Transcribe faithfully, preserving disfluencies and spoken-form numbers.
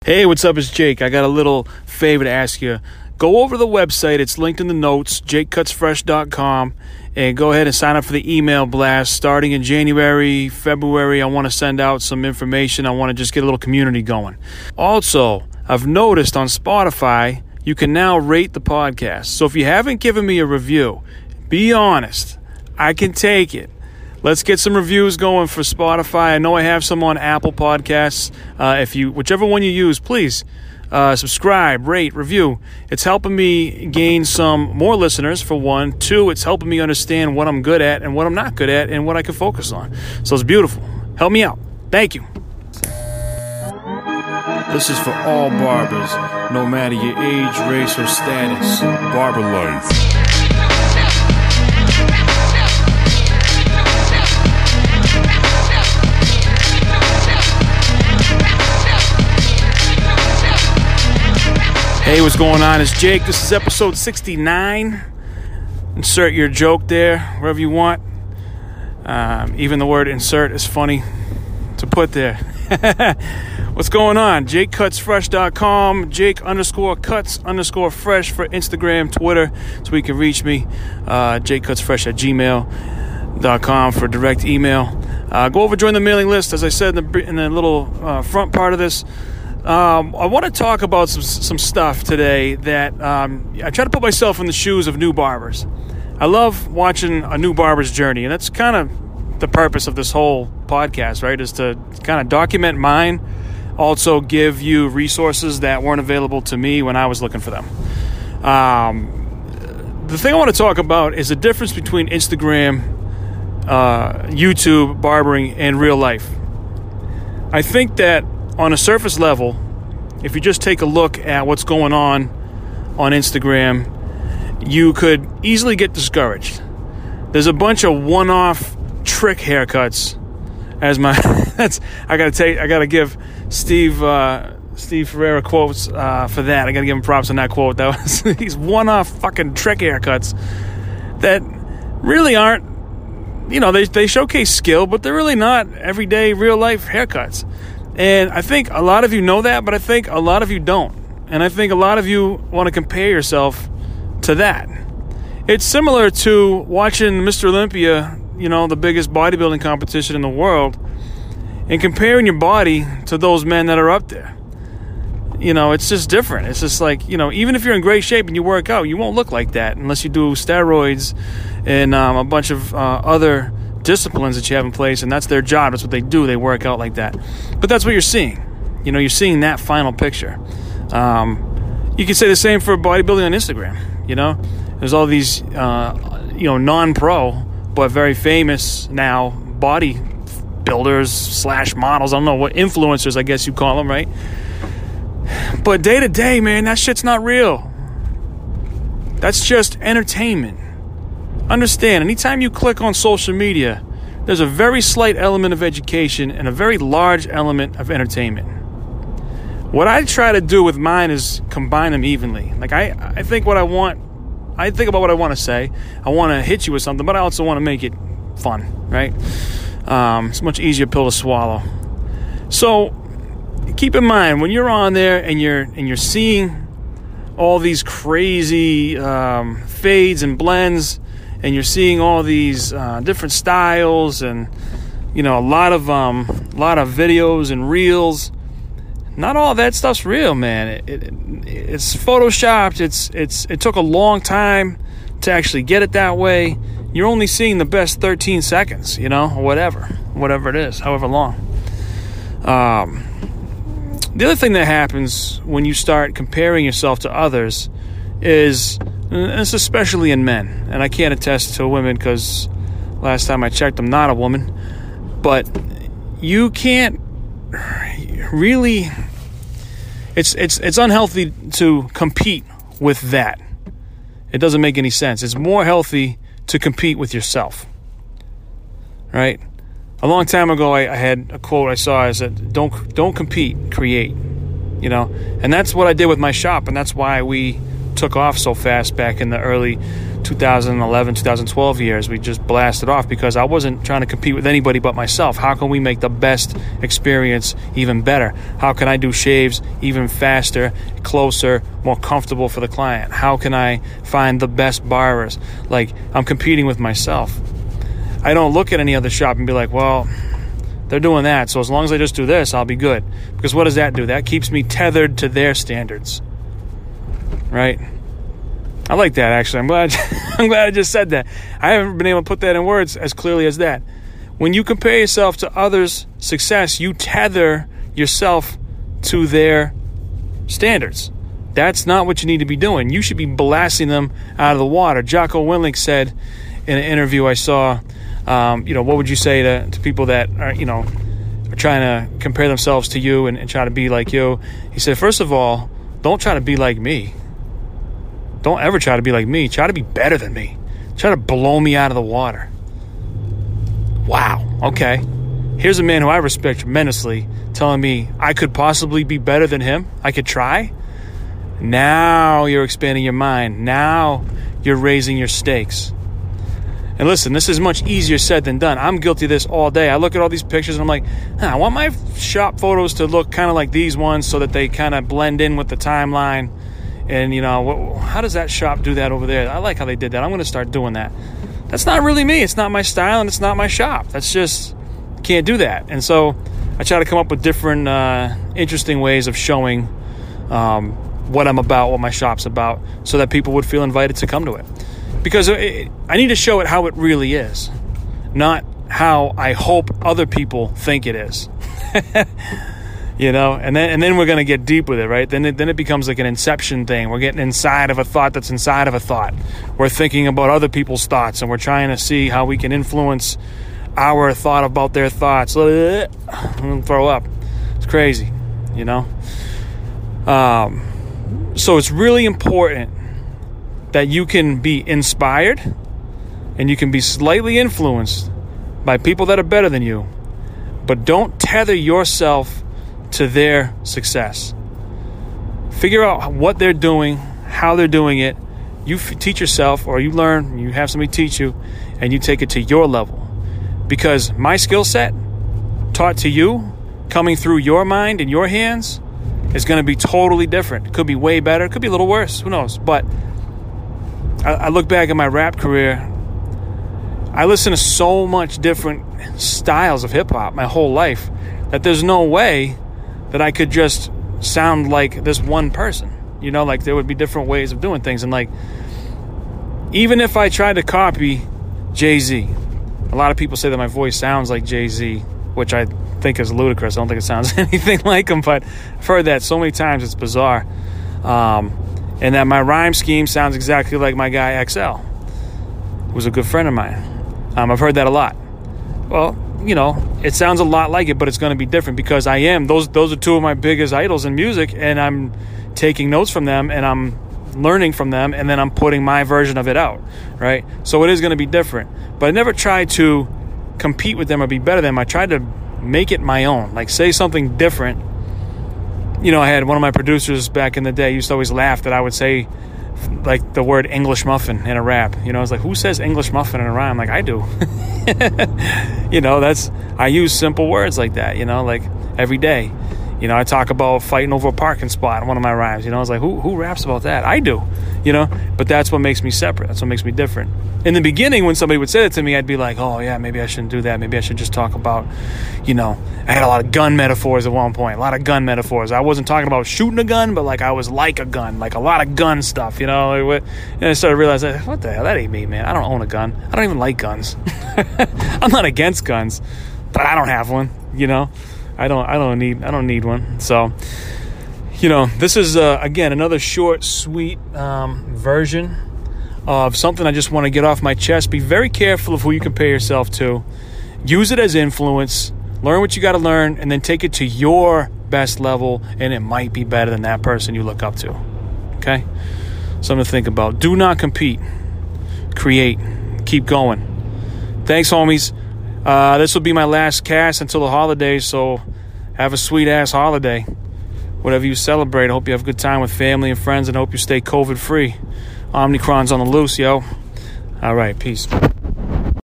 Hey, what's up? It's Jake. I got a little favor to ask you. Go over to the website. It's linked in the notes, jake cuts fresh dot com, and go ahead and sign up for the email blast. Starting in January, February, I want to send out some information. I want to just get a little community going. Also, I've noticed on Spotify, you can now rate the podcast. So if you haven't given me a review, be honest. I can take it. Let's get some reviews going for Spotify. I know I have some on Apple Podcasts. Uh, if you, whichever one you use, please uh, subscribe, rate, review. It's helping me gain some more listeners, for one. Two, it's helping me understand what I'm good at and what I'm not good at and what I can focus on. So it's beautiful. Help me out. Thank you. This is for all barbers, no matter your age, race, or status. Barber life. Hey, what's going on? It's Jake. This is episode sixty-nine. Insert your joke there, wherever you want. Um, even the word insert is funny to put there. What's going on? jake cuts fresh dot com, Jake underscore cuts underscore fresh for Instagram, Twitter, so you can reach me. Uh, jake cuts fresh at gmail dot com for direct email. Uh, go over, join the mailing list. As I said in the, in the little uh, front part of this, Um, I want to talk about some some stuff today that um, I try to put myself in the shoes of new barbers. I love watching a new barber's journey, and that's kind of the purpose of this whole podcast, right, is to kind of document mine, also give you resources that weren't available to me when I was looking for them. Um, the thing I want to talk about is the difference between Instagram, uh, YouTube, barbering, and real life. I think that on a surface level, if you just take a look at what's going on on Instagram, you could easily get discouraged. There's a bunch of one-off trick haircuts. As my, that's I gotta take, I gotta give Steve uh, Steve Ferreira quotes uh, for that. I gotta give him props on that quote. That was these one-off fucking trick haircuts that really aren't, you know, they they showcase skill, but they're really not everyday real life haircuts. And I think a lot of you know that, but I think a lot of you don't. And I think a lot of you want to compare yourself to that. It's similar to watching Mister Olympia, you know, the biggest bodybuilding competition in the world, and comparing your body to those men that are up there. You know, it's just different. It's just like, you know, even if you're in great shape and you work out, you won't look like that unless you do steroids and um, a bunch of uh, other disciplines that you have in place, and that's their job. That's what they do. They work out like that. But that's what you're seeing. You know, you're seeing that final picture. Um, you can say the same for bodybuilding on Instagram. You know, there's all these, uh, you know, non-pro but very famous now bodybuilders slash models. I don't know what influencers, I guess you call them, right? But day to day, man, that shit's not real. That's just entertainment. Understand, anytime you click on social media, there's a very slight element of education and a very large element of entertainment. What I try to do with mine is combine them evenly. Like, I, I think what I want, I think about what I want to say. I want to hit you with something, but I also want to make it fun, right? Um, it's a much easier pill to swallow. So, keep in mind, when you're on there and you're and you're seeing all these crazy um, fades and blends, and you're seeing all these uh, different styles, and you know, a lot of um, a lot of videos and reels. Not all that stuff's real, man. It, it, it's photoshopped. It's it's it took a long time to actually get it that way. You're only seeing the best thirteen seconds, you know, or whatever, whatever it is, however long. Um, the other thing that happens when you start comparing yourself to others is, and it's especially in men, and I can't attest to women because last time I checked, I'm not a woman, but you can't really, it's it's it's unhealthy to compete with that. It doesn't make any sense. It's more healthy to compete with yourself, right? A long time ago, I, I had a quote I saw. I said, "Don't don't compete, create." You know, and that's what I did with my shop, and that's why we took off so fast back in the early two thousand eleven, two thousand twelve years. We just blasted off because I wasn't trying to compete with anybody but myself. How can we make the best experience even better? How can I do shaves even faster, closer, more comfortable for the client? How can I find the best barbers? Like, I'm competing with myself. I don't look at any other shop and be like, well, they're doing that, so as long as I just do this, I'll be good. Because what does that do? That keeps me tethered to their standards, right? I like that, actually. I'm glad I'm glad I just said that. I haven't been able to put that in words as clearly as that. When you compare yourself to others' success, you tether yourself to their standards. That's not what you need to be doing. You should be blasting them out of the water. Jocko Willink said in an interview I saw, um, you know, what would you say to, to people that are, you know, are trying to compare themselves to you and, and try to be like you? He said, first of all, don't try to be like me. Don't ever try to be like me. Try to be better than me. Try to blow me out of the water. Wow. Okay. Here's a man who I respect tremendously telling me I could possibly be better than him. I could try. Now you're expanding your mind. Now you're raising your stakes. And listen, this is much easier said than done. I'm guilty of this all day. I look at all these pictures and I'm like, huh, I want my shop photos to look kind of like these ones so that they kind of blend in with the timeline. And, you know, how does that shop do that over there? I like how they did that. I'm going to start doing that. That's not really me. It's not my style, and it's not my shop. That's just, can't do that. And so I try to come up with different uh, interesting ways of showing um, what I'm about, what my shop's about, so that people would feel invited to come to it. Because it, I need to show it how it really is, not how I hope other people think it is. You know, and then and then we're going to get deep with it, right? Then it, then it becomes like an inception thing. We're getting inside of a thought that's inside of a thought. We're thinking about other people's thoughts, and we're trying to see how we can influence our thought about their thoughts. Throw up. It's crazy, you know? Um, so it's really important that you can be inspired and you can be slightly influenced by people that are better than you, but don't tether yourself to their success. Figure out what they're doing, how they're doing it. You f- teach yourself, or you learn, you have somebody teach you, and you take it to your level. Because my skill set taught to you, coming through your mind and your hands, is going to be totally different. It could be way better. It could be a little worse. Who knows? But I, I look back at my rap career. I listen to so much different styles of hip-hop my whole life that there's no way that I could just sound like this one person. You know, like there would be different ways of doing things. And like, even if I tried to copy Jay-Z, a lot of people say that my voice sounds like Jay-Z, which I think is ludicrous. I don't think it sounds anything like him, but I've heard that so many times it's bizarre. Um, and that my rhyme scheme sounds exactly like my guy X L, who's a good friend of mine. Um, I've heard that a lot. Well, you know, it sounds a lot like it, but it's going to be different because I am. Those those are two of my biggest idols in music, and I'm taking notes from them, and I'm learning from them, and then I'm putting my version of it out, right? So it is going to be different. But I never tried to compete with them or be better than them. I tried to make it my own, like say something different. You know, I had one of my producers back in the day used to always laugh that I would say like the word English muffin in a rap. You know, it's like, who says English muffin in a rhyme? Like, I do. You know, that's, I use simple words like that, you know, like every day. You know, I talk about fighting over a parking spot in one of my rhymes. You know, it's like, who who raps about that? I do, you know, but that's what makes me separate. That's what makes me different. In the beginning, when somebody would say it to me, I'd be like, oh, yeah, maybe I shouldn't do that. Maybe I should just talk about, you know, I had a lot of gun metaphors at one point, a lot of gun metaphors. I wasn't talking about shooting a gun, but like I was like a gun, like a lot of gun stuff, you know. And I started realizing, what the hell, that ain't me, man. I don't own a gun. I don't even like guns. I'm not against guns, but I don't have one, you know. I don't I don't need I don't need one. So, you know, this is uh, again another short, sweet um, version of something I just want to get off my chest. Be very careful of who you compare yourself to. Use it as influence. Learn what you got to learn, and then take it to your best level, and it might be better than that person you look up to. Okay? Something to think about. Do not compete. Create. Keep going. Thanks, homies. Uh, this will be my last cast until the holidays, so have a sweet-ass holiday. Whatever you celebrate, I hope you have a good time with family and friends, and I hope you stay COVID-free. Omnicron's on the loose, yo. All right, peace.